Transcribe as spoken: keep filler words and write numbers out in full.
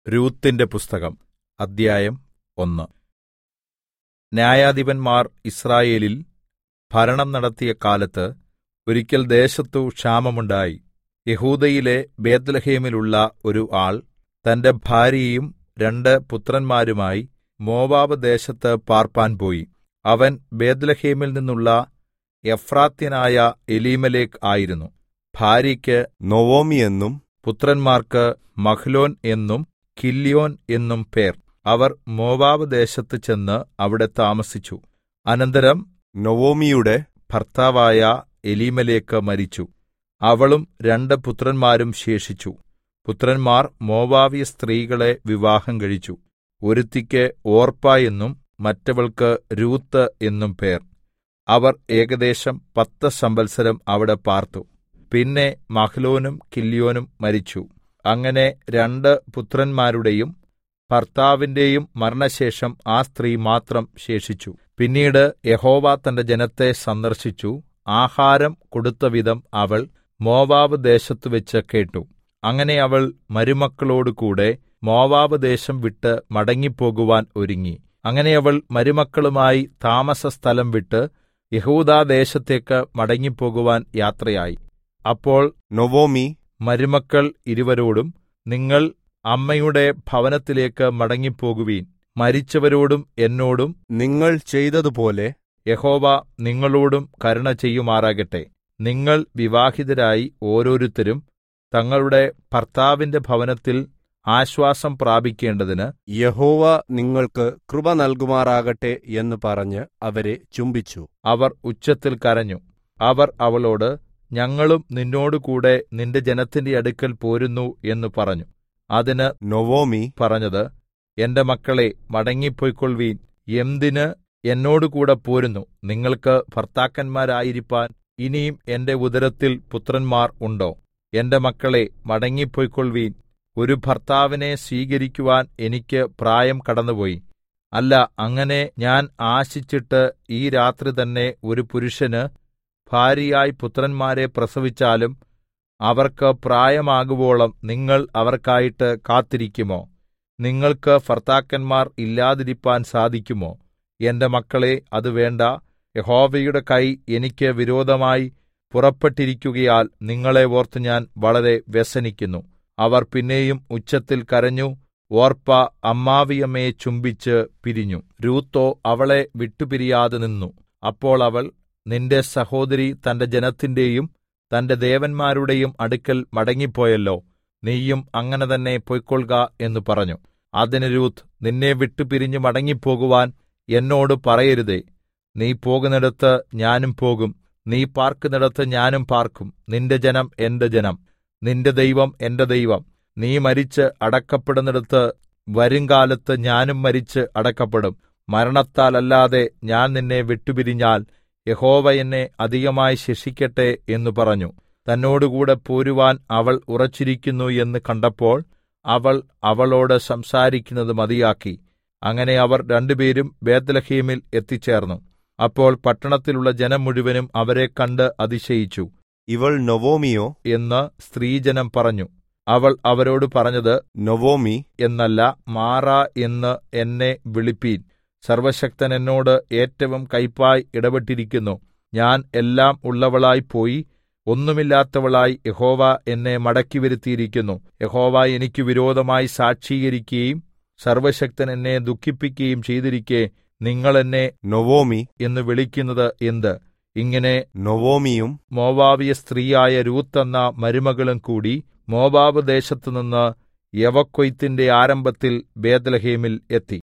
രൂത്തിന്റെ പുസ്തകം അദ്ധ്യായം ഒന്ന്. ന്യായാധിപന്മാർ യിസ്രായേലിൽ ഭരണം നടത്തിയ കാലത്ത് ഒരിക്കൽ ദേശത്തു ക്ഷാമമുണ്ടായി. യെഹൂദയിലെ ബേത്ത്ലേഹേമിലുള്ള ഒരു ആൾ തന്റെ ഭാര്യയും രണ്ട് പുത്രന്മാരുമായി മോവാബ് ദേശത്ത് പാർപ്പാൻ പോയി. അവൻ ബേത്ത്ലേഹേമിൽ നിന്നുള്ള എഫ്രാത്യനായ എലീമേലെക്ക് ആയിരുന്നു. ഭാര്യയ്ക്ക് നൊവൊമി എന്നും പുത്രന്മാർക്ക് മഹ്ലോൻ എന്നും കില്യോൻ എന്നും പേർ. അവർ മോവാബ് ദേശത്ത് ചെന്ന് അവിടെ താമസിച്ചു. അനന്തരം നൊവൊമിയുടെ ഭർത്താവായ എലീമേലെക്ക് മരിച്ചു. അവളും രണ്ട് പുത്രന്മാരും ശേഷിച്ചു. പുത്രന്മാർ മോവാബ്യ സ്ത്രീകളെ വിവാഹം കഴിച്ചു. ഒരുത്തിക്ക് ഓർപ്പ എന്നും മറ്റവൾക്ക് രൂത്ത് എന്നും പേർ. അവർ ഏകദേശം പത്ത് സംവത്സരം അവിടെ പാർത്തു. പിന്നെ മഹ്ലോനും കില്യോനും മരിച്ചു. അങ്ങനെ രണ്ട് പുത്രന്മാരുടെയും ഭർത്താവിന്റെയും മരണശേഷം ആ സ്ത്രീ മാത്രം ശേഷിച്ചു. പിന്നീട് യഹോവ തന്റെ ജനത്തെ സന്ദർശിച്ചു. ആഹാരം കൊടുത്തവിധം അവൾ മോവാബ് ദേശത്തുവെച്ച് കേട്ടു. അങ്ങനെ അവൾ മരുമക്കളോടുകൂടെ മോവാബ് ദേശം വിട്ട് മടങ്ങിപ്പോകുവാൻ ഒരുങ്ങി. അങ്ങനെ അവൾ മരുമക്കളുമായി താമസസ്ഥലം വിട്ട് യെഹൂദാദേശത്തേക്ക് മടങ്ങിപ്പോകുവാൻ യാത്രയായി. അപ്പോൾ നൊവൊമി മരുമക്കൾ ഇരുവരോടും, നിങ്ങൾ അമ്മയുടെ ഭവനത്തിലേക്ക് മടങ്ങിപ്പോകുവീൻ. മരിച്ചവരോടും എന്നോടും നിങ്ങൾ ചെയ്തതുപോലെ യഹോവ നിങ്ങളോടും കരുണ ചെയ്യുമാറാകട്ടെ. നിങ്ങൾ വിവാഹിതരായി ഓരോരുത്തരും തങ്ങളുടെ ഭർത്താവിന്റെ ഭവനത്തിൽ ആശ്വാസം പ്രാപിക്കേണ്ടതിന് യഹോവ നിങ്ങൾക്ക് കൃപ നൽകുമാറാകട്ടെ എന്ന് പറഞ്ഞ് അവരെ ചുംബിച്ചു. അവർ ഉച്ചത്തിൽ കരഞ്ഞു. അവർ അവളോട്, ഞങ്ങളും നിന്നോടുകൂടെ നിന്റെ ജനത്തിന്റെ അടുക്കൽ പോരുന്നു എന്ന് പറഞ്ഞു. അതിന് നൊവൊമി പറഞ്ഞത്, എന്റെ മക്കളെ, മടങ്ങിപ്പൊയ്ക്കൊൾവീൻ. എന്തിന് എന്നോടുകൂടെ പോരുന്നു? നിങ്ങൾക്ക് ഭർത്താക്കന്മാരായിരിക്കാൻ ഇനിയും എന്റെ ഉദരത്തിൽ പുത്രന്മാർ ഉണ്ടോ? എന്റെ മക്കളെ, മടങ്ങിപ്പൊയ്ക്കൊൾവീൻ. ഒരു ഭർത്താവിനെ സ്വീകരിക്കുവാൻ എനിക്ക് പ്രായം കടന്നുപോയി. അല്ല, അങ്ങനെ ഞാൻ ആശിച്ചിട്ട് ഈ രാത്രി തന്നെ ഒരു പുരുഷന് ഭാര്യയായി പുത്രന്മാരെ പ്രസവിച്ചാലും അവർക്ക് പ്രായമാകുവോളം നിങ്ങൾ അവർക്കായിട്ട് കാത്തിരിക്കുമോ? നിങ്ങൾക്ക് ഭർത്താക്കന്മാർ ഇല്ലാതിരിപ്പാൻ സാധിക്കുമോ? എന്റെ മക്കളെ, അത് വേണ്ട. യഹോവയുടെ കൈ എനിക്ക് വിരോധമായി പുറപ്പെട്ടിരിക്കുകയാൽ നിങ്ങളെ ഓർത്ത് ഞാൻ വളരെ വ്യസനിക്കുന്നു. അവർ പിന്നെയും ഉച്ചത്തിൽ കരഞ്ഞു. ഓർപ്പ അമ്മാവിയമ്മയെ ചുംബിച്ച് പിരിഞ്ഞു. രൂത്തോ അവളെ വിട്ടുപിരിയാതെ നിന്നു. അപ്പോൾ അവൾ, നിന്റെ സഹോദരി തന്റെ ജനത്തിന്റെയും തന്റെ ദേവന്മാരുടെയും അടുക്കൽ മടങ്ങിപ്പോയല്ലോ. നീയും അങ്ങനെ തന്നെ പൊയ്ക്കൊൾക എന്ന് പറഞ്ഞു. അതിന് രൂത്ത്, നിന്നെ വിട്ടുപിരിഞ്ഞു മടങ്ങിപ്പോകുവാൻ എന്നോട് പറയരുതേ. നീ പോകുന്നിടത്ത് ഞാനും പോകും, നീ പാർക്കുന്നിടത്ത് ഞാനും പാർക്കും. നിന്റെ ജനം എന്റെ ജനം, നിന്റെ ദൈവം എന്റെ ദൈവം. നീ മരിച്ച് അടക്കപ്പെടുന്നിടത്ത് വരുംകാലത്ത് ഞാനും മരിച്ച് അടക്കപ്പെടും. മരണത്താൽ അല്ലാതെ ഞാൻ നിന്നെ വിട്ടുപിരിഞ്ഞാൽ യഹോവ എന്നെ അധികമായി ശിക്ഷിക്കട്ടെ എന്ന് പറഞ്ഞു. തന്നോടുകൂടെ പോരുവാൻ അവൾ ഉറച്ചിരിക്കുന്നു എന്ന് കണ്ടപ്പോൾ അവൾ അവളോട് സംസാരിക്കുന്നത് മതിയാക്കി. അങ്ങനെ അവർ രണ്ടുപേരും ബേത്ത്ലേഹേമിൽ എത്തിച്ചേർന്നു. അപ്പോൾ പട്ടണത്തിലുള്ള ജനം മുഴുവനും അവരെ കണ്ട് അതിശയിച്ചു. ഇവൾ നൊവൊമിയോ എന്ന് സ്ത്രീജനം പറഞ്ഞു. അവൾ അവരോട് പറഞ്ഞത്, നൊവൊമി എന്നല്ല, മാറാ എന്ന് എന്നെ വിളിപ്പീൻ. സർവ്വശക്തൻ എന്നോട് ഏറ്റവും കയ്പായി ഇടപെട്ടിരിക്കുന്നു. ഞാൻ എല്ലാം ഉള്ളവളായി പോയി ഒന്നുമില്ലാത്തവളായി യഹോവ എന്നെ മടക്കി വരുത്തിയിരിക്കുന്നു. യഹോവ എനിക്ക് വിരോധമായി സാക്ഷീകരിക്കുകയും സർവ്വശക്തൻ എന്നെ ദുഃഖിപ്പിക്കുകയും ചെയ്തിരിക്കെ നിങ്ങൾ എന്നെ നൊവൊമി എന്ന് വിളിക്കുന്നത് എന്ത്? ഇങ്ങനെ നൊവൊമിയും മോവാബിയ സ്ത്രീയായ രൂത്ത് എന്ന മരുമകളും കൂടി മോവാബ് ദേശത്തുനിന്ന് യവക്കൊയ്ത്തിന്റെ ആരംഭത്തിൽ ബേത്ത്ലേഹേമിൽ എത്തി.